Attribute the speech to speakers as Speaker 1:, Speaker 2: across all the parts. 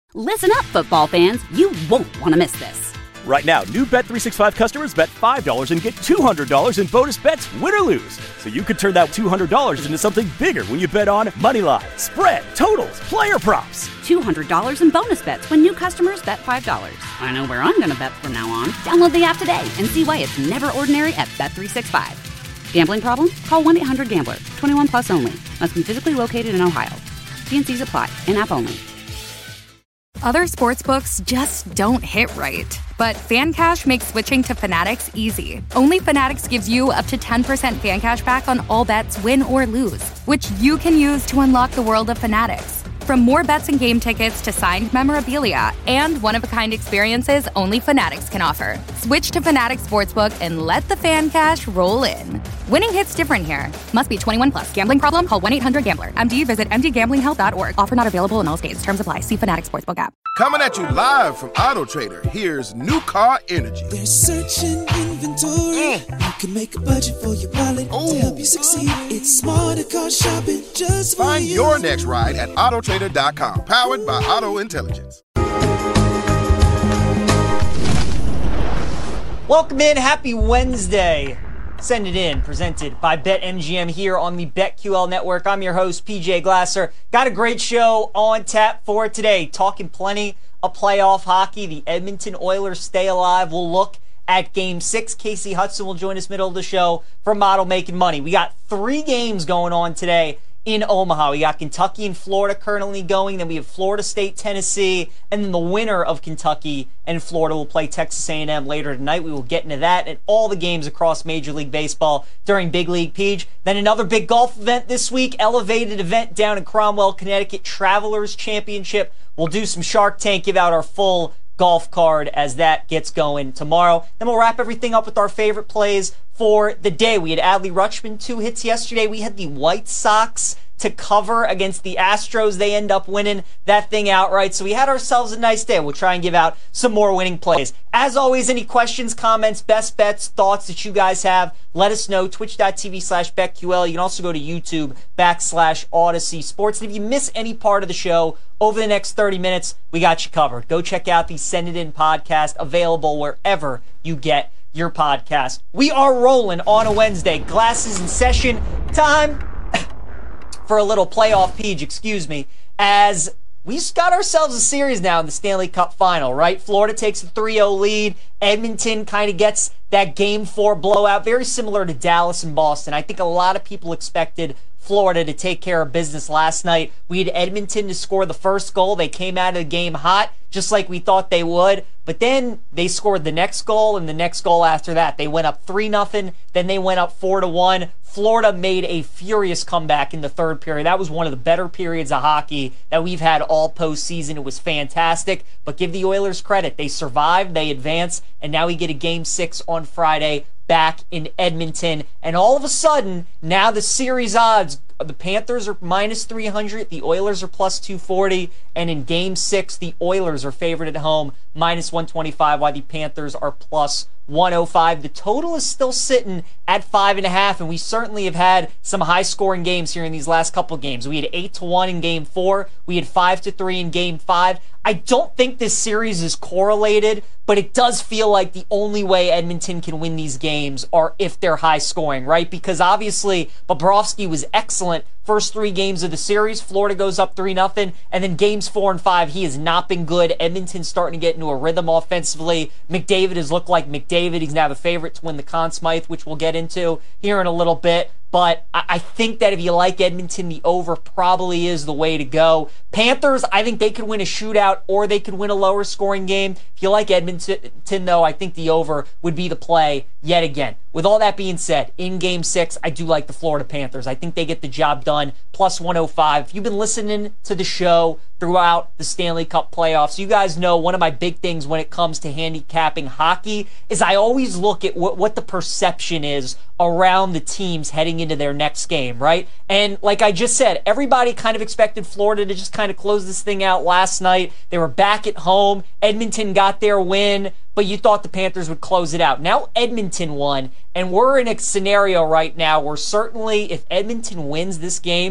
Speaker 1: Listen up, football fans. You won't want to miss this.
Speaker 2: Right now, new Bet365 customers bet $5 and get $200 in bonus bets, win or lose. So you could turn that $200 into something bigger when you bet on Moneyline, spread, totals, player props.
Speaker 1: $200 in bonus bets when new customers bet $5. I know where I'm going to bet from now on. Download the app today and see why it's never ordinary at Bet365. Gambling problem? Call 1-800-GAMBLER. 21 plus only. Must be physically located in Ohio. T&Cs apply. In-app only.
Speaker 3: Other sportsbooks just don't hit right. But FanCash makes switching to Fanatics easy. Only Fanatics gives you up to 10% fan cash back on all bets, win or lose, which you can use to unlock the world of Fanatics. From more bets and game tickets to signed memorabilia and one-of-a-kind experiences only Fanatics can offer. Switch to Fanatics Sportsbook and let the fan cash roll in. Winning hits different here. Must be 21 plus. Gambling problem? Call 1-800-GAMBLER. MD, visit mdgamblinghelp.org. Offer not available in all states. Terms apply. See Fanatics Sportsbook app.
Speaker 4: Coming at you live from Auto Trader, here's New Car Energy.
Speaker 5: They're searching inventory. You can make a budget for your wallet to help you succeed. It's smarter car shopping just for
Speaker 4: Find
Speaker 5: you.
Speaker 4: your next ride at autotrader.com. Powered by Auto Intelligence.
Speaker 6: Welcome in. Happy Wednesday. Send it in. Presented by BetMGM here on the BetQL Network. I'm your host, PJ Glasser. Got a great show on tap for today. Talking plenty of playoff hockey. The Edmonton Oilers stay alive. We'll look at Game 6. Casey Hudson will join us middle of the show for Model Making Money. We got 3 games going on today in Omaha. We got Kentucky and Florida currently going. Then we have Florida State, Tennessee, and then the winner of Kentucky and Florida will play Texas A&M later tonight. We will get into that and all the games across Major League Baseball during Big League Peach. Then another big golf event this week, elevated event down in Cromwell, Connecticut, Travelers Championship. We'll do some Shark Tank, give out our full golf card as that gets going tomorrow. Then we'll wrap everything up with our favorite plays for the day. We had Adley Rutschman 2 hits yesterday. We had the White Sox to cover against the Astros. They end up winning that thing outright. So we had ourselves a nice day. We'll try and give out some more winning plays. As always, any questions, comments, best bets, thoughts that you guys have, let us know. Twitch.tv/BetQL. You can also go to YouTube.com/Odyssey Sports. And if you miss any part of the show over the next 30 minutes, we got you covered. Go check out the Send It In podcast, available wherever you get your podcast. We are rolling on a Wednesday. Glasses in session. Time for a little playoff peach, as we got ourselves a series now in the Stanley Cup final, right? Florida takes a 3-0 lead. Edmonton kind of gets that Game 4 blowout, very similar to Dallas and Boston. I think a lot of people expected Florida to take care of business last night. We had Edmonton to score the first goal. They came out of the game hot, just like we thought they would. But then they scored the next goal and the next goal after that. They went up 3-0. Then they went up 4-1. Florida made a furious comeback in the third period. That was one of the better periods of hockey that we've had all postseason. It was fantastic. But give the Oilers credit. They survived, they advanced, and now we get a Game 6 on Friday back in Edmonton. And all of a sudden, now the series odds, the Panthers are minus 300, the Oilers are plus 240, and in Game 6, the Oilers are favored at home, minus 125, while the Panthers are plus 105. The total is still sitting at 5.5, and we certainly have had some high-scoring games here in these last couple games. We had 8-1 in Game 4. We had 5-3 in Game 5. I don't think this series is correlated, but it does feel like the only way Edmonton can win these games are if they're high-scoring, right? Because obviously, Bobrovsky was excellent first 3 games of the series. Florida goes up 3-0, and then Games 4 and 5, he has not been good. Edmonton's starting to get into a rhythm offensively. McDavid has looked like McDavid. He's now the favorite to win the Conn Smythe, which we'll get into here in a little bit. But I think that if you like Edmonton, the over probably is the way to go. Panthers, I think they could win a shootout or they could win a lower scoring game. If you like Edmonton, though, I think the over would be the play yet again. With all that being said, in Game 6, I do like the Florida Panthers. I think they get the job done, plus 105. If you've been listening to the show throughout the Stanley Cup playoffs, you guys know one of my big things when it comes to handicapping hockey is I always look at what the perception is around the teams heading into their next game, right? And like I just said, everybody kind of expected Florida to just kind of close this thing out last night. They were back at home. Edmonton got their win, but you thought the Panthers would close it out. Now Edmonton won, and we're in a scenario right now where certainly if Edmonton wins this game,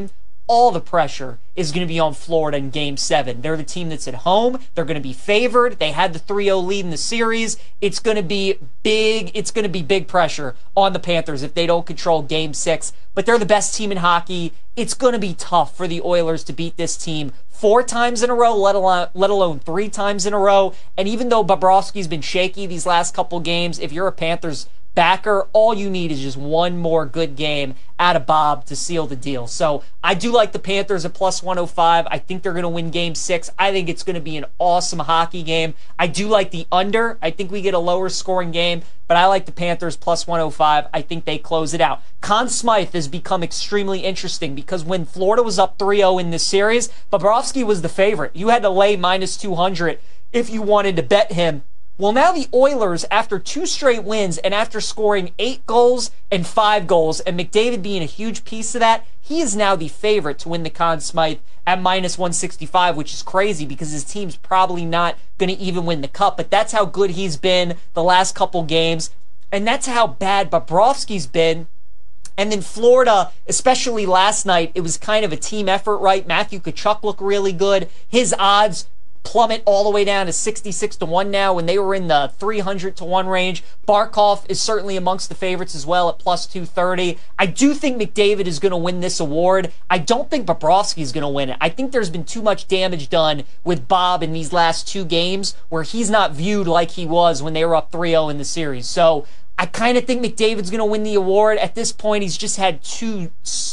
Speaker 6: all the pressure is going to be on Florida in Game 7. They're the team that's at home. They're going to be favored. They had the 3-0 lead in the series. It's going to be big. It's going to be big pressure on the Panthers if they don't control Game 6. But they're the best team in hockey. It's going to be tough for the Oilers to beat this team 4 times in a row, let alone 3 times in a row. And even though Bobrovsky's been shaky these last couple games, if you're a Panthers backer, all you need is just one more good game out of Bob to seal the deal. So I do like the Panthers at plus 105. I think they're going to win Game 6. I think it's going to be an awesome hockey game. I do like the under. I think we get a lower scoring game, but I like the Panthers plus 105. I think they close it out. Conn Smythe has become extremely interesting because when Florida was up 3-0 in this series, Bobrovsky was the favorite. You had to lay minus 200 if you wanted to bet him. Well, now the Oilers, after 2 straight wins and after scoring 8 goals and 5 goals, and McDavid being a huge piece of that, he is now the favorite to win the Conn Smythe at minus 165, which is crazy because his team's probably not going to even win the Cup. But that's how good he's been the last couple games, and that's how bad Bobrovsky's been. And then Florida, especially last night, it was kind of a team effort, right? Matthew Tkachuk looked really good. His odds plummet all the way down to 66-1 now when they were in the 300-1 range. Barkov is certainly amongst the favorites as well at plus 230. I do think McDavid is going to win this award. I don't think Bobrovsky is going to win it. I think there's been too much damage done with Bob in these last 2 games where he's not viewed like he was when they were up 3-0 in the series. So I kind of think McDavid's going to win the award. At this point, he's just had two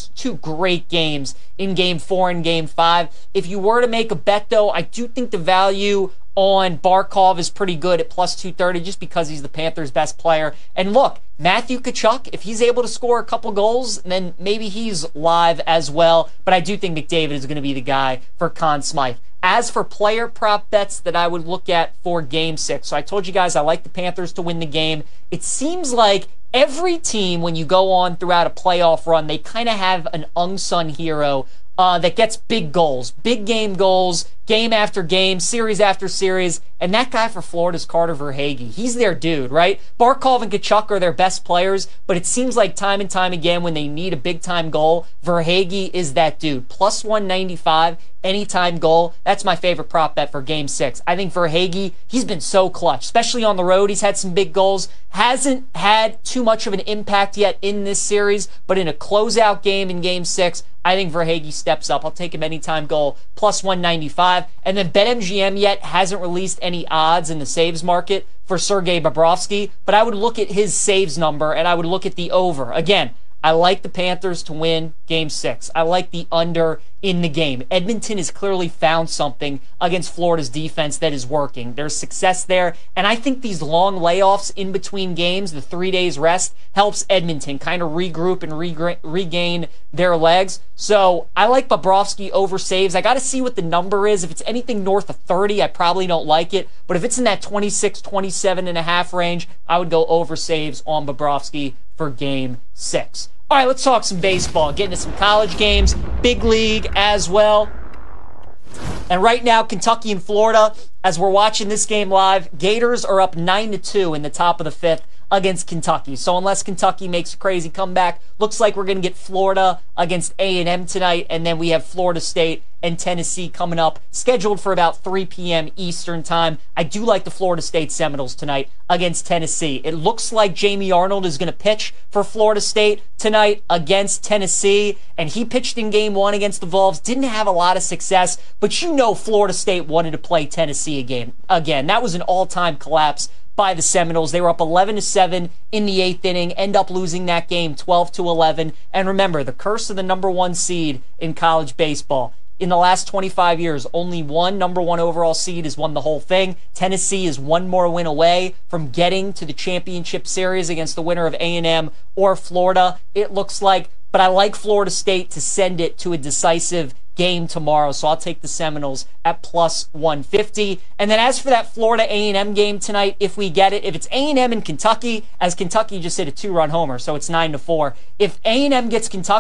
Speaker 6: great games in Game 4 and Game 5. If you were to make a bet, though, I do think the value on Barkov is pretty good at plus 230 just because he's the Panthers' best player. And look, Matthew Tkachuk, if he's able to score a couple goals, then maybe he's live as well. But I do think McDavid is going to be the guy for Conn Smythe. As for player prop bets that I would look at for Game 6, so I told you guys I like the Panthers to win the game. It seems like every team, when you go on throughout a playoff run, they kind of have an unsung hero that gets big goals, big game goals, game after game, series after series, and that guy for Florida is Carter Verhaeghe. He's their dude, right? Barkov and Tkachuk are their best players, but it seems like time and time again when they need a big-time goal, Verhaeghe is that dude. Plus 195, anytime goal. That's my favorite prop bet for Game 6. I think Verhaeghe, he's been so clutch, especially on the road. He's had some big goals. Hasn't had too much of an impact yet in this series, but in a closeout game in Game 6, I think Verhaeghe steps up. I'll take him anytime goal, plus 195. And then BetMGM yet hasn't released any odds in the saves market for Sergei Bobrovsky, but I would look at his saves number and I would look at the over. Again, I like the Panthers to win Game 6. I like the under in the game. Edmonton has clearly found something against Florida's defense that is working. There's success there, and I think these long layoffs in between games, the 3 days rest, helps Edmonton kind of regroup and regain their legs. So I like Bobrovsky over saves. I got to see what the number is. If it's anything north of 30, I probably don't like it. But if it's in that 26, 27.5 range, I would go over saves on Bobrovsky for Game 6. All right, let's talk some baseball. Get into some college games, big league as well. And right now, Kentucky and Florida, as we're watching this game live, Gators are up 9-2 in the top of the 5th against Kentucky. So unless Kentucky makes a crazy comeback, looks like we're going to get Florida against A&M tonight, and then we have Florida State and Tennessee coming up, scheduled for about 3 p.m. Eastern time. I do like the Florida State Seminoles tonight against Tennessee. It looks like Jamie Arnold is going to pitch for Florida State tonight against Tennessee, and he pitched in Game 1 against the Vols. Didn't have a lot of success, but you know Florida State wanted to play Tennessee again. That was an all-time collapse by the Seminoles. They were up 11-7 in the 8th inning, end up losing that game 12-11. And remember, the curse of the number 1 seed in college baseball. In the last 25 years, only one number 1 overall seed has won the whole thing. Tennessee is one more win away from getting to the championship series against the winner of A&M or Florida, it looks like. But I like Florida State to send it to a decisive game tomorrow, so I'll take the Seminoles at plus 150. And then as for that Florida A&M game tonight, if we get it, if it's A&M and Kentucky, as Kentucky just hit a 2-run homer, so it's 9-4. If A&M gets Kentucky,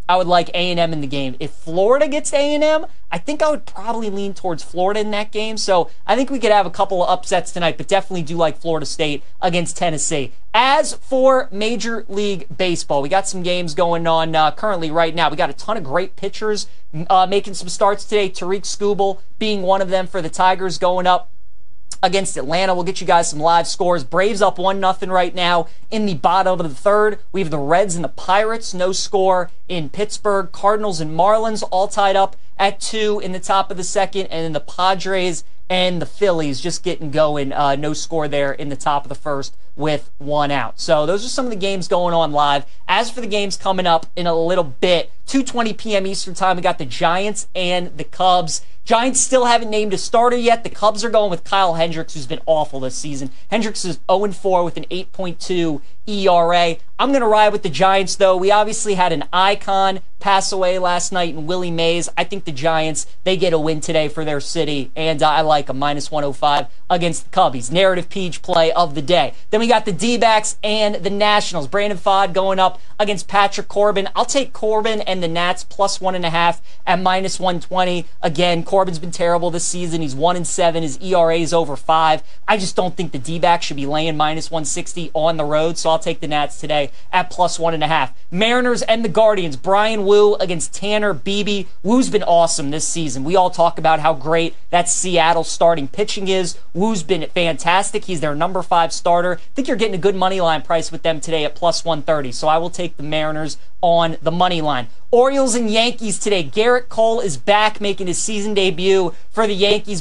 Speaker 6: I would like A&M in the game. If Florida gets A&M, I think I would probably lean towards Florida in that game. So I think we could have a couple of upsets tonight, but definitely do like Florida State against Tennessee. As for Major League Baseball, we got some games going on currently right now. We got a ton of great pitchers making some starts today. Tariq Skubal being one of them for the Tigers going up against Atlanta. We'll get you guys some live scores. Braves up 1-0 right now in the bottom of the third. We have the Reds and the Pirates, no score in Pittsburgh. Cardinals and Marlins all tied up at 2 in the top of the second. And then the Padres and the Phillies just getting going. No score there in the top of the first with 1 out. So those are some of the games going on live. As for the games coming up in a little bit, 2:20 p.m. Eastern time, we got the Giants and the Cubs. Giants still haven't named a starter yet. The Cubs are going with Kyle Hendricks, who's been awful this season. Hendricks is 0-4 with an 8.2 ERA. I'm going to ride with the Giants, though. We obviously had an icon pass away last night in Willie Mays. I think the Giants, they get a win today for their city, and I like a -105 against the Cubbies. Narrative Peach play of the day. Then we got the D-backs and the Nationals. Brandon Pfaadt going up against Patrick Corbin. I'll take Corbin and the Nats +1.5 at -120. Again, Corbin's been terrible this season. He's 1-7. His ERA is over 5. I just don't think the D-backs should be laying -160 on the road, so I'll take the Nats today at +1.5. Mariners and the Guardians. Brian Wu against Tanner Beebe. Wu's been awesome this season. We all talk about how great that Seattle starting pitching is. Wu's been fantastic. He's their number 5 starter. I think you're getting a good money line price with them today at +130, so I will take the Mariners on the money line. Orioles and Yankees today. Garrett Cole is back, making his season debut for the Yankees,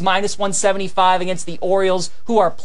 Speaker 6: -175 against the Orioles, who are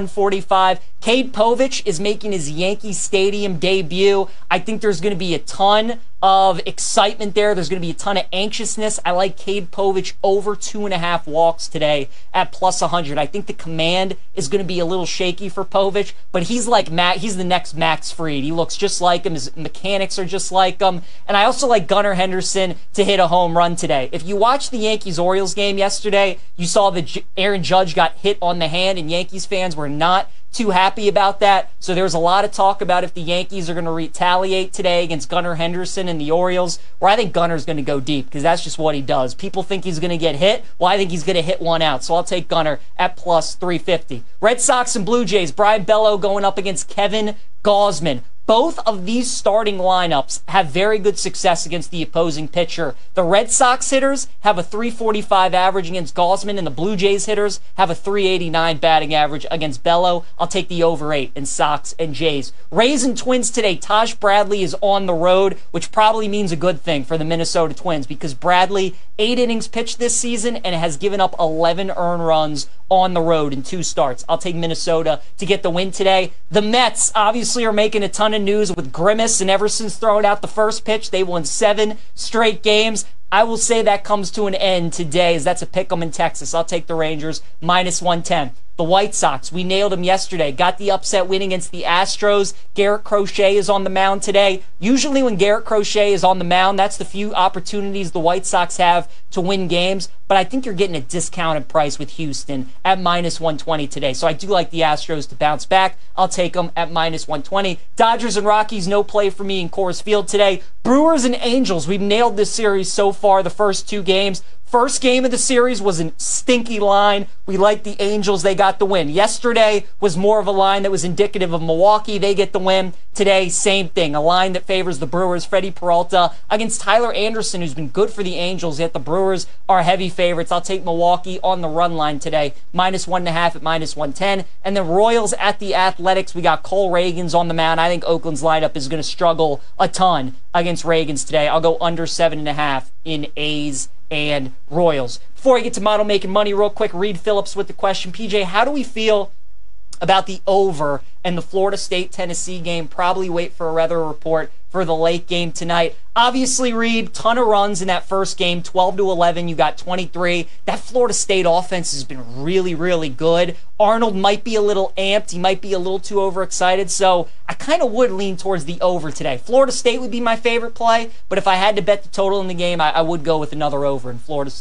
Speaker 6: +145. Cade Povich is making his Yankee Stadium debut. I think there's going to be a ton of excitement there. There's going to be a ton of anxiousness. I like Cade Povich over 2.5 walks today at +100. I think the command is going to be a little shaky for Povich, but he's like he's the next Max Fried. He looks just like him. His mechanics are just like him. And I also like Gunnar Henderson to hit a home run today. If you watched the Yankees-Orioles game yesterday, you saw that Aaron Judge got hit on the hand, and Yankees fans were not too happy about that. So there's a lot of talk about if the Yankees are going to retaliate today against Gunnar Henderson and the Orioles, where I think Gunnar's going to go deep because that's just what he does. People think he's going to get hit. Well, I think he's going to hit one out. So I'll take Gunnar at +350. Red Sox and Blue Jays. Brian Bello going up against Kevin Gausman. Both of these starting lineups have very good success against the opposing pitcher. The Red Sox hitters have a .345 average against Gausman, and the Blue Jays hitters have a .389 batting average against Bello. I'll take the over 8 in Sox and Jays. Rays and Twins today. Taj Bradley is on the road, which probably means a good thing for the Minnesota Twins because Bradley, 8 innings pitched this season and has given up 11 earned runs on the road in 2 starts. I'll take Minnesota to get the win today. The Mets obviously are making a ton of news with Grimace, and ever since throwing out the first pitch, they won 7 straight games. I will say that comes to an end today, as that's a pick 'em in Texas. I'll take the Rangers -110. The White Sox, we nailed them yesterday. Got the upset win against the Astros. Garrett Crochet is on the mound today. Usually when Garrett Crochet is on the mound, that's the few opportunities the White Sox have to win games. But I think you're getting a discounted price with Houston at -120 today. So I do like the Astros to bounce back. I'll take them at -120. Dodgers and Rockies, no play for me in Coors Field today. Brewers and Angels, we've nailed this series so far, the first 2 games. First game of the series was a stinky line. We like the Angels. They got the win. Yesterday was more of a line that was indicative of Milwaukee. They get the win. Today, same thing. A line that favors the Brewers. Freddie Peralta against Tyler Anderson, who's been good for the Angels, yet the Brewers are heavy favorites. I'll take Milwaukee on the run line today. -1.5 at -110. And the Royals at the Athletics. We got Cole Reagans on the mound. I think Oakland's lineup is going to struggle a ton against Reagans today. I'll go under 7.5 in A's and Royals. Before I get to model making money real quick, Reed Phillips with the question. PJ, how do we feel about the over and the Florida State-Tennessee game? Probably wait for a weather report for the late game tonight. Obviously, Reed, ton of runs in that first game, 12-11. You got 23. That Florida State offense has been really, really good. Arnold might be a little amped. He might be a little too overexcited. So I kind of would lean towards the over today. Florida State would be my favorite play, but if I had to bet the total in the game, I would go with another over in Florida State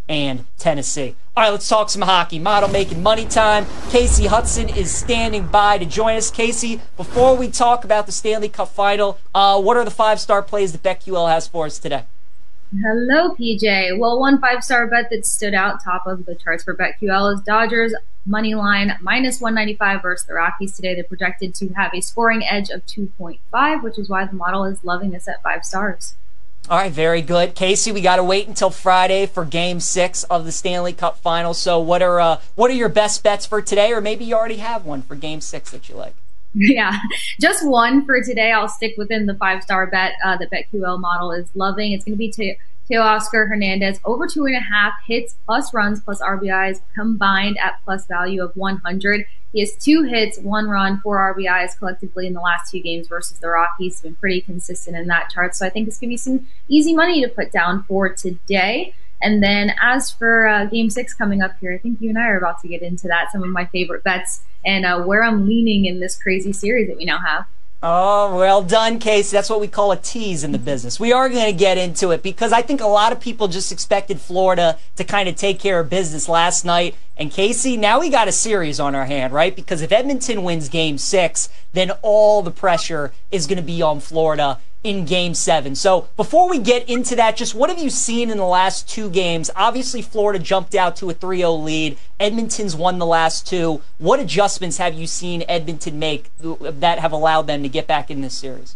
Speaker 6: and Tennessee. All right, let's talk some hockey. Model Making Money time. Casey Hudson is standing by to join us. Casey, before we talk about the Stanley Cup Final, what are the 5-star plays that BetQL has for us today?
Speaker 7: Hello, PJ. Well, one 5-star bet that stood out top of the charts for BetQL is Dodgers money line -195 versus the Rockies today. They're projected to have a scoring edge of 2.5, which is why the model is loving this at 5 stars.
Speaker 6: All right, very good. Casey, we got to wait until Friday for Game 6 of the Stanley Cup Final. So what are your best bets for today? Or maybe you already have one for Game 6 that you like.
Speaker 7: Yeah, just one for today. I'll stick within the 5-star bet that BetQL model is loving. It's going to be Teoscar Hernandez over 2.5 hits plus runs plus RBIs combined at plus value of 100. He has 2 hits, 1 run, 4 RBIs collectively in the last 2 games versus the Rockies. He's been pretty consistent in that chart. So I think it's going to be some easy money to put down for today. And then as for Game 6 coming up here, I think you and I are about to get into that, some of my favorite bets and where I'm leaning in this crazy series that we now have.
Speaker 6: Oh, well done, Casey. That's what we call a tease in the business. We are going to get into it because I think a lot of people just expected Florida to kind of take care of business last night. And Casey, now we got a series on our hand, right? Because if Edmonton wins Game 6, then all the pressure is going to be on Florida in Game 7. So before we get into that, just what have you seen in the last 2 games? Obviously, Florida jumped out to a 3-0 lead. Edmonton's won the last 2. What adjustments have you seen Edmonton make that have allowed them to get back in this series?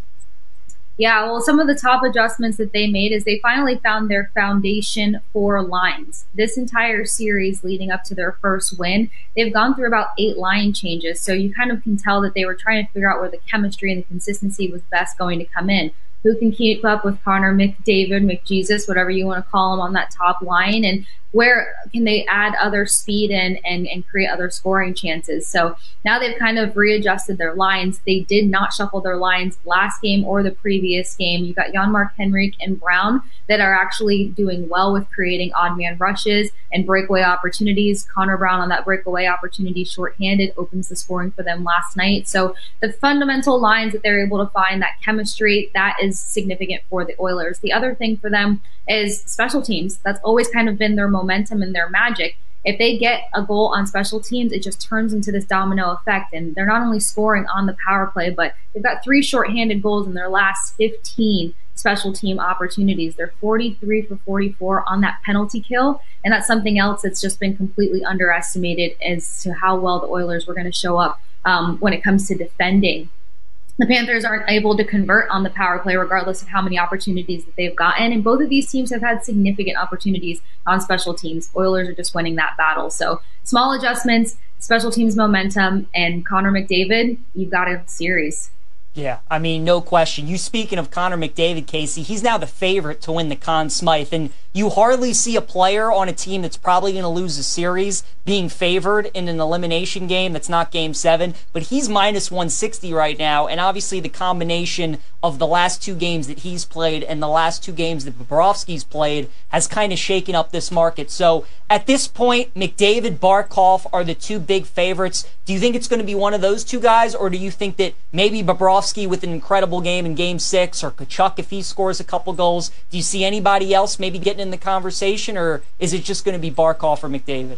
Speaker 7: Yeah, well, some of the top adjustments that they made is they finally found their foundation for lines. This entire series leading up to their first win, they've gone through about 8 line changes. So you kind of can tell that they were trying to figure out where the chemistry and the consistency was best going to come in. Who can keep up with Connor McDavid, McJesus, whatever you want to call him on that top line, and where can they add other speed and create other scoring chances. So now they've kind of readjusted their lines. They did not shuffle their lines last game or the previous game. You got Jan-Mark Henrik and Brown that are actually doing well with creating odd man rushes and breakaway opportunities. Connor Brown on that breakaway opportunity shorthanded opens the scoring for them last night. So the fundamental lines that they're able to find, that chemistry, that is significant for the Oilers. The other thing for them is special teams. That's always kind of been their momentum and their magic. If they get a goal on special teams, it just turns into this domino effect. And they're not only scoring on the power play, but they've got 3 shorthanded goals in their last 15 special team opportunities. They're 43 for 44 on that penalty kill. And that's something else that's just been completely underestimated as to how well the Oilers were going to show up when it comes to defending. The Panthers aren't able to convert on the power play regardless of how many opportunities that they've gotten. And both of these teams have had significant opportunities on special teams. Oilers are just winning that battle. So small adjustments, special teams momentum, and Connor McDavid, you've got a series.
Speaker 6: Yeah, I mean, no question. You speaking of Connor McDavid, Casey, he's now the favorite to win the Conn Smythe, and you hardly see a player on a team that's probably going to lose a series being favored in an elimination game that's not Game 7, but he's -160 right now, and obviously the combination of the last 2 games that he's played and the last 2 games that Bobrovsky's played has kind of shaken up this market. So at this point, McDavid, Barkov are the 2 big favorites. Do you think it's going to be one of those 2 guys, or do you think that maybe Bobrovsky with an incredible game in Game 6, or Tkachuk if he scores a couple goals? Do you see anybody else maybe getting in the conversation, or is it just going to be Barkov or McDavid?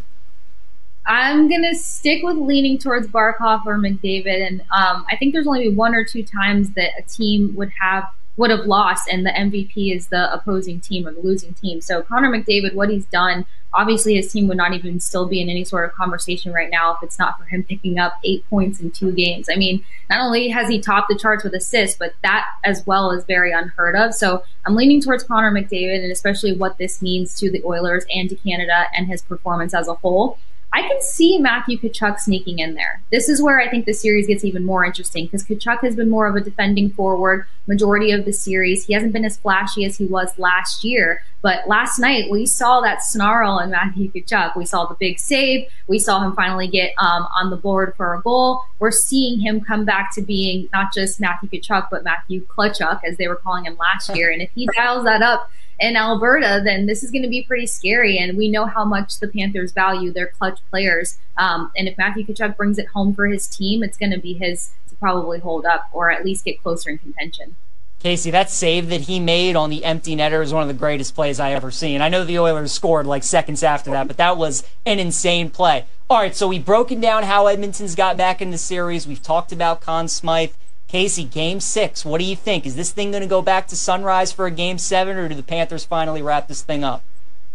Speaker 7: I'm going to stick with leaning towards Barkov or McDavid, and I think there's only 1 or 2 times that a team would have lost, and the MVP is the opposing team or the losing team. So Connor McDavid, what he's done, obviously his team would not even still be in any sort of conversation right now if it's not for him picking up 8 points in 2 games. I mean, not only has he topped the charts with assists, but that as well is very unheard of. So I'm leaning towards Connor McDavid, and especially what this means to the Oilers and to Canada and his performance as a whole. I can see Matthew Tkachuk sneaking in there. This is where I think the series gets even more interesting because Tkachuk has been more of a defending forward majority of the series. He hasn't been as flashy as he was last year, but last night we saw that snarl in Matthew Tkachuk. We saw the big save. We saw him finally get on the board for a goal. We're seeing him come back to being not just Matthew Tkachuk, but Matthew Clutchuk, as they were calling him last year. And if he dials that up in Alberta, then this is going to be pretty scary, and we know how much the Panthers value their clutch players. And if Matthew Tkachuk brings it home for his team, it's going to be his to probably hold up or at least get closer in contention.
Speaker 6: Casey, that save that he made on the empty netter is one of the greatest plays I ever seen. I know the Oilers scored like seconds after that, but that was an insane play. All right, so we've broken down how Edmonton's got back in the series. We've talked about Conn Smythe. Casey, Game 6, what do you think? Is this thing going to go back to Sunrise for a Game 7, or do the Panthers finally wrap this thing up?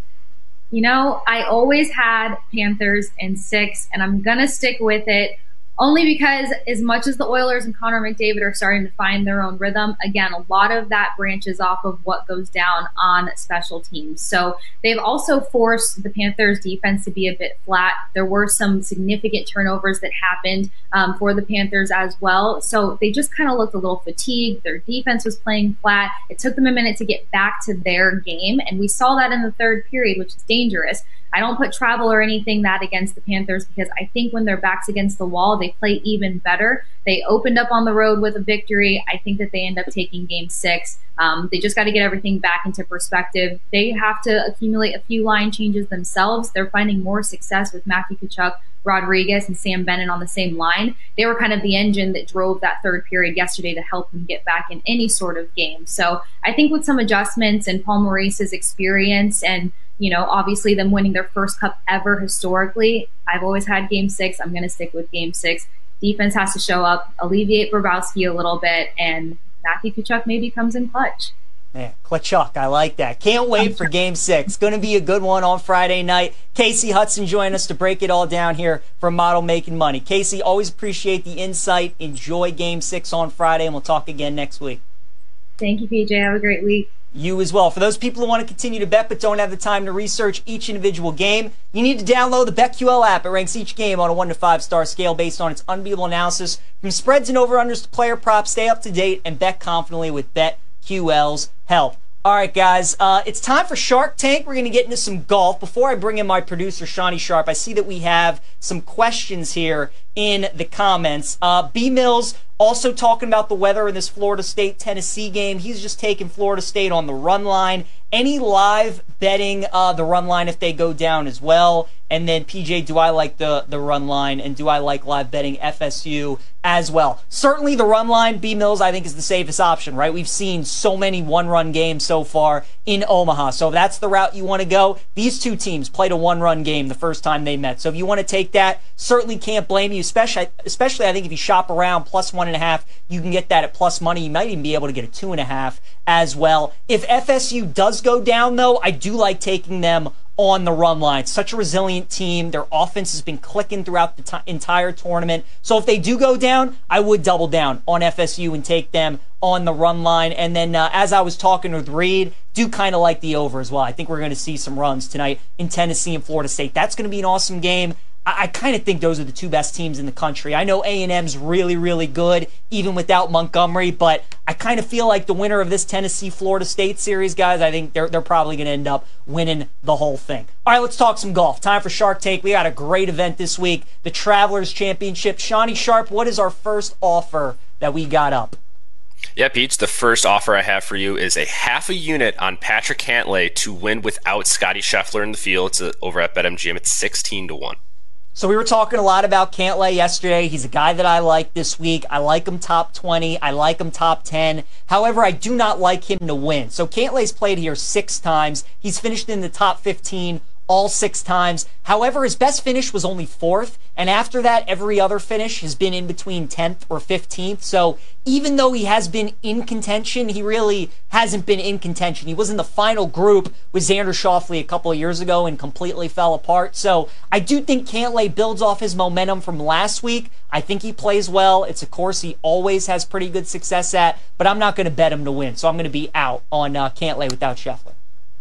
Speaker 7: You know, I always had Panthers in 6, and I'm going to stick with it. Only because as much as the Oilers and Connor McDavid are starting to find their own rhythm, again, a lot of that branches off of what goes down on special teams. So they've also forced the Panthers defense to be a bit flat. There were some significant turnovers that happened for the Panthers as well. So they just kind of looked a little fatigued. Their defense was playing flat. It took them a minute to get back to their game. And we saw that in the third period, which is dangerous. I don't put travel or anything that against the Panthers because I think when their back's against the wall, they play even better. They opened up on the road with a victory. I think that they end up taking Game 6. They just got to get everything back into perspective. They have to accumulate a few line changes themselves. They're finding more success with Matthew Tkachuk, Rodriguez, and Sam Bennett on the same line. They were kind of the engine that drove that third period yesterday to help them get back in any sort of game. So I think with some adjustments and Paul Maurice's experience and obviously them winning their first cup ever historically, I've always had Game 6. I'm going to stick with Game 6. Defense has to show up, alleviate Bobrovsky a little bit, and Matthew Tkachuk maybe comes in clutch.
Speaker 6: Man, Tkachuk, I like that. Can't wait for Game 6. Going to be a good one on Friday night. Casey Hudson joining us to break it all down here for Model Making Money. Casey, always appreciate the insight. Enjoy Game 6 on Friday, and we'll talk again next week.
Speaker 7: Thank you, PJ. Have a great week.
Speaker 6: You as well. For those people who want to continue to bet but don't have the time to research each individual game, you need to download the BetQL app. It ranks each game on a 1 to 5 star scale based on its unbeatable analysis from spreads and over-unders to player props. Stay up to date and bet confidently with BetQL's help. All right, guys, it's time for Shark Tank. We're going to get into some golf. Before I bring in my producer, Shawnee Sharp, I see that we have some questions here in the comments. B. Mills also talking about the weather in this Florida State-Tennessee game. He's just taking Florida State on the run line. Any live betting the run line if they go down as well? And then, PJ, do I like the run line, and do I like live betting FSU as well? Certainly the run line, B. Mills, I think is the safest option, right? We've seen so many one-run games so far in Omaha. So if that's the route you want to go, these two teams played a one-run game the first time they met. So if you want to take that, certainly can't blame you, especially I think if you shop around plus 1.5, you can get that at plus money. You might even be able to get a 2.5 as well. If FSU does go down, though, I do like taking them on the run line. Such a resilient team. Their offense has been clicking throughout the entire tournament. So if they do go down, I would double down on FSU and take them on the run line. And then as I was talking with Reed, do kind of like the over as well. I think we're going to see some runs tonight in Tennessee and Florida State. That's going to be an awesome game. I kind of think those are the two best teams in the country. I know A&M's really, really good, even without Montgomery, but I kind of feel like the winner of this Tennessee-Florida State series, guys, I think they're probably going to end up winning the whole thing. All right, let's talk some golf. Time for Shark Tank. We got a great event this week, the Travelers Championship. Shawnee Sharp, what is our first offer that we got up?
Speaker 8: Yeah, Peach, the first offer I have for you is a half a unit on Patrick Cantlay to win without Scotty Scheffler in the field. It's over at BetMGM. It's 16-1.
Speaker 6: So we were talking a lot about Cantlay yesterday. He's a guy that I like this week. I like him top 20. I like him top 10. However, I do not like him to win. So Cantlay's played here 6 times. He's finished in the top 15 all 6 times. However, his best finish was only 4th, and after that, every other finish has been in between 10th or 15th. So even though he has been in contention, he really hasn't been in contention. He was in the final group with Xander Schauffele a couple of years ago and completely fell apart. So I do think Cantlay builds off his momentum from last week. I think he plays well. It's a course he always has pretty good success at, but I'm not going to bet him to win. So I'm going to be out on Cantlay without Scheffler.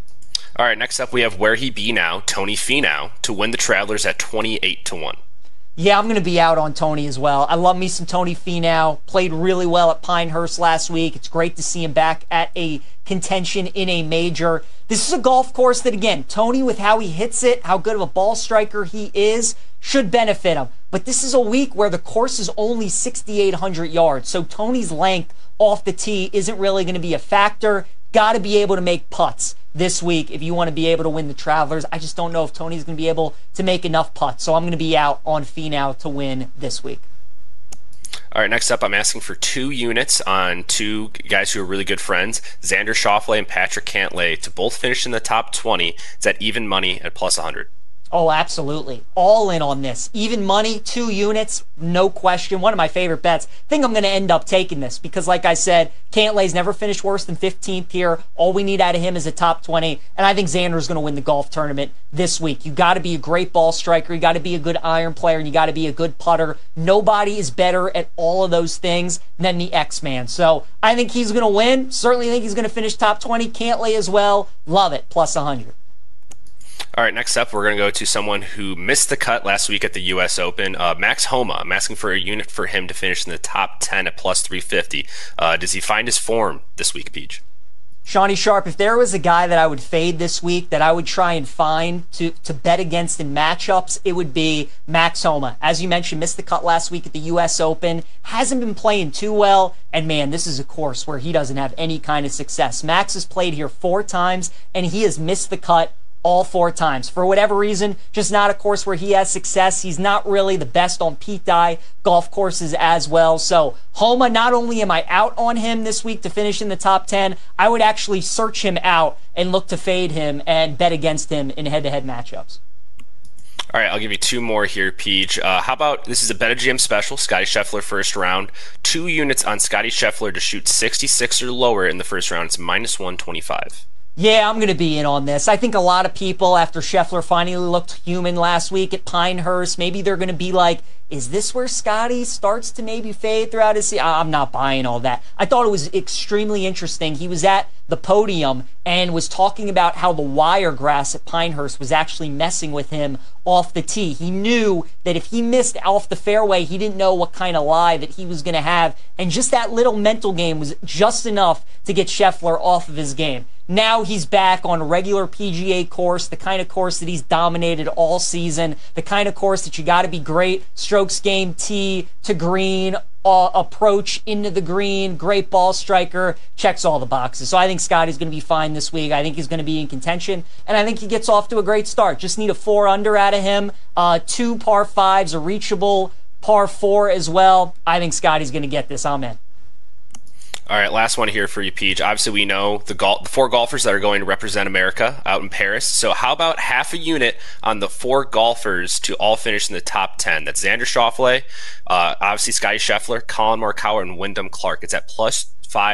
Speaker 8: All right, next up we have Where He Be Now, Tony Finau, to win the Travelers at 28-1.
Speaker 6: Yeah, I'm going to be out on Tony as well. I love me some Tony Finau. Played really well at Pinehurst last week. It's great to see him back at a contention in a major. This is a golf course that, again, Tony, with how he hits it, how good of a ball striker he is, should benefit him. But this is a week where the course is only 6,800 yards, so Tony's length off the tee isn't really going to be a factor. Got to be able to make putts this week if you want to be able to win the Travelers. I just don't know if Tony's going to be able to make enough putts, so I'm going to be out on Finau to win this week.
Speaker 8: All right, next up, I'm asking for 2 units on 2 guys who are really good friends, Xander Schauffele and Patrick Cantlay, to both finish in the top 20. It's at even money at plus 100.
Speaker 6: Oh, absolutely. All in on this. Even money, 2 units, no question. One of my favorite bets. I think I'm going to end up taking this because, like I said, Cantlay's never finished worse than 15th here. All we need out of him is a top 20, and I think Xander's going to win the golf tournament this week. You got to be a great ball striker. You got to be a good iron player, and you got to be a good putter. Nobody is better at all of those things than the X-Man. So I think he's going to win. Certainly think he's going to finish top 20. Cantlay as well. Love it. Plus 100.
Speaker 8: All right, next up, we're going to go to someone who missed the cut last week at the U.S. Open, Max Homa. I'm asking for a unit for him to finish in the top 10 at plus 350. Does he find his form this week, Peach?
Speaker 6: Shawnee Sharp, if there was a guy that I would fade this week that I would try and find to bet against in matchups, it would be Max Homa. As you mentioned, missed the cut last week at the U.S. Open. Hasn't been playing too well. And man, this is a course where he doesn't have any kind of success. Max has played here 4 times, and he has missed the cut all 4 times. For whatever reason, just not a course where he has success. He's not really the best on Pete Dye golf courses as well. So Homa, not only am I out on him this week to finish in the top 10, I would actually search him out and look to fade him and bet against him in head-to-head matchups.
Speaker 8: All right, I'll give you 2 more here, Peach. How about, this is a BetMGM special, Scotty Scheffler first round. 2 units on Scotty Scheffler to shoot 66 or lower in the first round. It's minus 125.
Speaker 6: Yeah, I'm going to be in on this. I think a lot of people, after Scheffler finally looked human last week at Pinehurst, maybe they're going to be like, is this where Scotty starts to maybe fade throughout his season? I'm not buying all that. I thought it was extremely interesting. He was at the podium and was talking about how the wire grass at Pinehurst was actually messing with him off the tee. He knew that if he missed off the fairway, he didn't know what kind of lie that he was going to have. And just that little mental game was just enough to get Scheffler off of his game. Now he's back on a regular PGA course, the kind of course that he's dominated all season, the kind of course that you got to be great, strokes game, tee to green, approach into the green, great ball striker, checks all the boxes. So I think Scotty's going to be fine this week. I think he's going to be in contention, and I think he gets off to a great start. Just need a 4 under out of him, 2 par 5s, a reachable par 4 as well. I think Scotty's going to get this. I'm in.
Speaker 8: All right, last one here for you, Peach. Obviously, we know the 4 golfers that are going to represent America out in Paris. So how about half a unit on the 4 golfers to all finish in the top 10? That's Xander Schauffele, obviously Scotty Scheffler, Colin Morikawa, and Wyndham Clark. It's at plus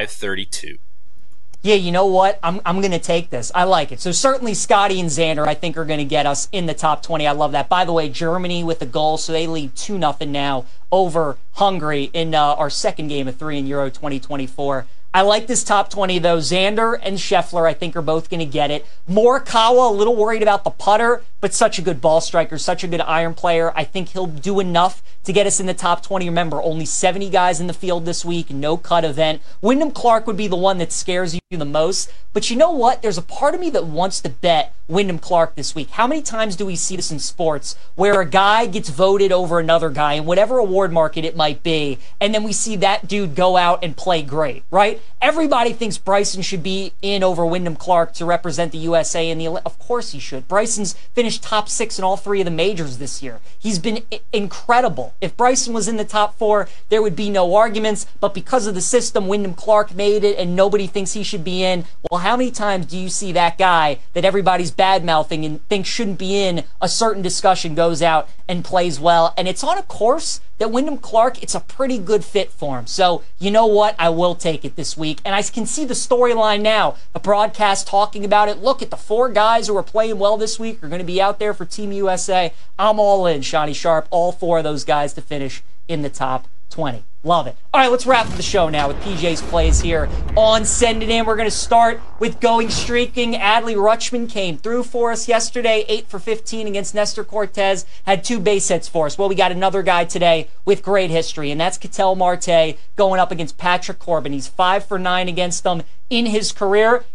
Speaker 8: 532.
Speaker 6: Yeah, you know what? I'm going to take this. I like it. So certainly Scotty and Xander, I think, are going to get us in the top 20. I love that. By the way, Germany with a goal, so they lead 2-0 now over Hungary in our second game of 3 in Euro 2024. I like this top 20, though. Xander and Scheffler, I think, are both going to get it. Morikawa, a little worried about the putter, but such a good ball striker, such a good iron player. I think he'll do enough to get us in the top 20. Remember, only 70 guys in the field this week, no cut event. Wyndham Clark would be the one that scares you the most. But you know what? There's a part of me that wants to bet Wyndham Clark this week. How many times do we see this in sports where a guy gets voted over another guy in whatever award market it might be, and then we see that dude go out and play great, right? Everybody thinks Bryson should be in over Wyndham Clark to represent the USA in the of course he should. Bryson's finished top 6 in all 3 of the majors this year. He's been incredible. If Bryson was in the top 4, there would be no arguments, but because of the system, Wyndham Clark made it and nobody thinks he should be in. Well, how many times do you see that guy that everybody's bad-mouthing and thinks shouldn't be in a certain discussion goes out and plays well? And it's on a course that Wyndham Clark, it's a pretty good fit for him. So, you know what? I will take it this week. And I can see the storyline now. The broadcast talking about it. Look at the 4 guys who are playing well this week are going to be out there for Team USA. I'm all in, Shawnee Sharp. All 4 of those guys to finish in the top 20. Love it. All right, let's wrap up the show now with PJ's plays here on Send It In. We're going to start with going streaking. Adley Rutschman came through for us yesterday, 8 for 15 against Nestor Cortez, had 2 base hits for us. Well, we got another guy today with great history, and that's Ketel Marte going up against Patrick Corbin. He's 5 for 9 against them in his career.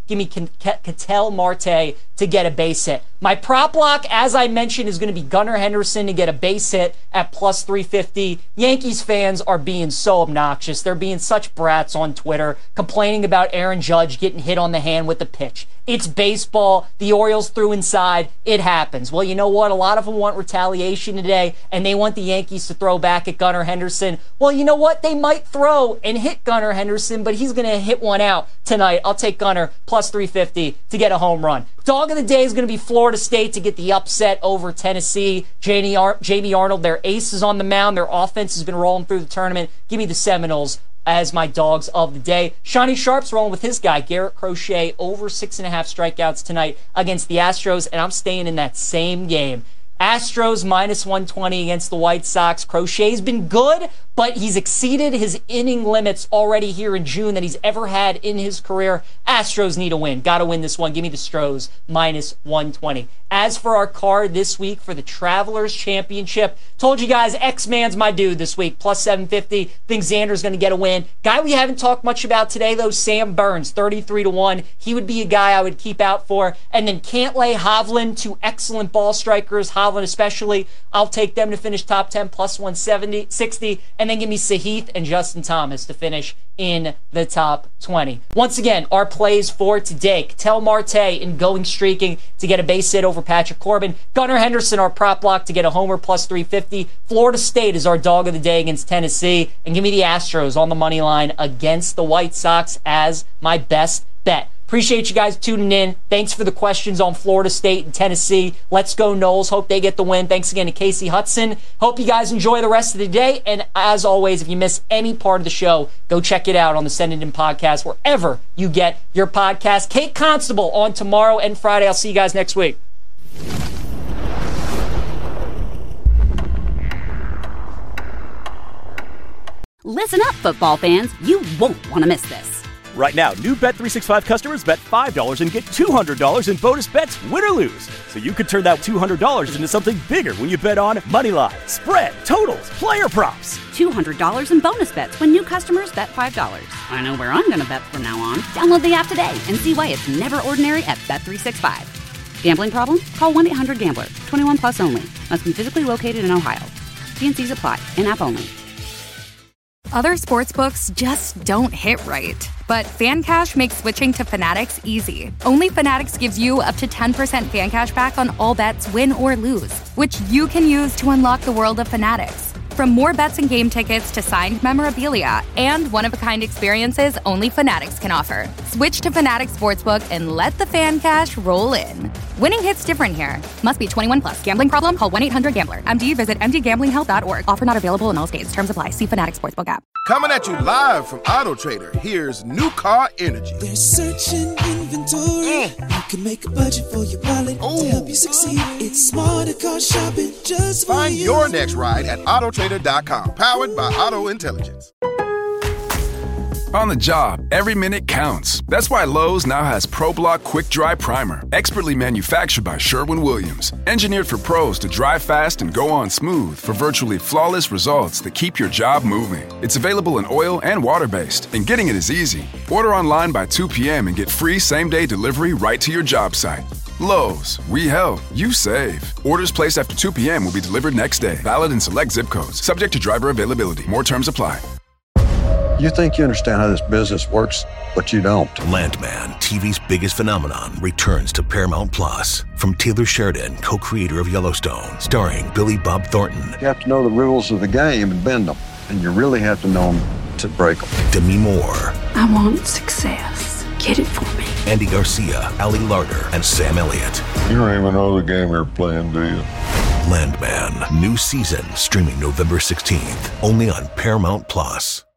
Speaker 6: Give me Ketel Marte to get a base hit. My prop lock, as I mentioned, is going to be Gunnar Henderson to get a base hit at plus 350. Yankees fans are being so obnoxious. They're being such brats on Twitter, complaining about Aaron Judge getting hit on the hand with a pitch. It's baseball. The Orioles threw inside. It happens. Well, you know what? A lot of them want retaliation today, and they want the Yankees to throw back at Gunnar Henderson. Well, you know what? They might throw and hit Gunnar Henderson, but he's going to hit one out tonight. I'll take Gunnar plus 350 to get a home run. Dog of the day is going to be Florida State to get the upset over Tennessee. Jamie Arnold, their ace is on the mound. Their offense has been rolling through the tournament. Give me the Seminoles as my dogs of the day. Shawnee Sharp's rolling with his guy, Garrett Crochet, over 6.5 strikeouts tonight against the Astros, and I'm staying in that same game. Astros minus 120 against the White Sox. Crochet's been good, but he's exceeded his inning limits already here in June that he's ever had in his career. Astros need a win. Got to win this one. Give me the Stros minus 120. As for our card this week for the Travelers Championship, told you guys X-Man's my dude this week, plus 750. Think Xander's going to get a win. Guy we haven't talked much about today, though, Sam Burns, 33-1. He would be a guy I would keep out for. And then Cantlay, Hovland, two excellent ball strikers. Hovland especially, I'll take them to finish top 10, plus 160. And then give me Sahith and Justin Thomas to finish in the top 20. Once again, our plays for today. Ketel Marte in going streaking to get a base hit over Patrick Corbin. Gunnar Henderson, our prop block to get a homer, plus 350. Florida State is our dog of the day against Tennessee. And give me the Astros on the money line against the White Sox as my best bet. Appreciate you guys tuning in. Thanks for the questions on Florida State and Tennessee. Let's go Noles. Hope they get the win. Thanks again to Casey Hudson. Hope you guys enjoy the rest of the day. And as always, if you miss any part of the show, go check it out on the Send It In podcast, wherever you get your podcast. Kate Constable on tomorrow and Friday. I'll see you guys next week.
Speaker 1: Listen up, football fans. You won't want to miss this.
Speaker 2: Right now, new Bet365 customers bet $5 and get $200 in bonus bets, win or lose. So you could turn that $200 into something bigger when you bet on money line, spread, totals, player props.
Speaker 1: $200 in bonus bets when new customers bet $5. I know where I'm going to bet from now on. Download the app today and see why it's never ordinary at Bet365. Gambling problem? Call 1-800-GAMBLER. 21 plus only. Must be physically located in Ohio. T&Cs apply. In-app only.
Speaker 3: Other sportsbooks just don't hit right. But FanCash makes switching to Fanatics easy. Only Fanatics gives you up to 10% fan cash back on all bets, win or lose, which you can use to unlock the world of Fanatics. From more bets and game tickets to signed memorabilia and one-of-a-kind experiences only Fanatics can offer. Switch to Fanatics Sportsbook and let the fan cash roll in. Winning hits different here. Must be 21 plus. Gambling problem? Call 1-800-GAMBLER. MD, visit mdgamblinghelp.org. Offer not available in all states. Terms apply. See Fanatics Sportsbook app.
Speaker 4: Coming at you live from Auto Trader, here's New Car Energy.
Speaker 5: There's searching inventory. You can make a budget for your wallet to help you succeed. It's smarter car shopping just for
Speaker 4: Find
Speaker 5: you.
Speaker 4: your next ride at autotrader.com, powered by Auto Intelligence.
Speaker 9: On the job, every minute counts. That's why Lowe's now has ProBlock Quick Dry Primer, expertly manufactured by Sherwin-Williams. Engineered for pros to dry fast and go on smooth for virtually flawless results that keep your job moving. It's available in oil and water-based, and getting it is easy. Order online by 2 p.m. and get free same-day delivery right to your job site. Lowe's, we help, you save. Orders placed after 2 p.m. will be delivered next day. Valid in select zip codes. Subject to driver availability. More terms apply.
Speaker 10: You think you understand how this business works, but you don't.
Speaker 11: Landman, TV's biggest phenomenon, returns to Paramount Plus. From Taylor Sheridan, co-creator of Yellowstone, starring Billy Bob Thornton.
Speaker 10: You have to know the rules of the game and bend them, and you really have to know them to break them.
Speaker 11: Demi Moore.
Speaker 12: I want success. Get it for me.
Speaker 11: Andy Garcia, Ali Larder, and Sam Elliott.
Speaker 13: You don't even know the game you're playing, do you?
Speaker 11: Landman, new season, streaming November 16th, only on Paramount Plus.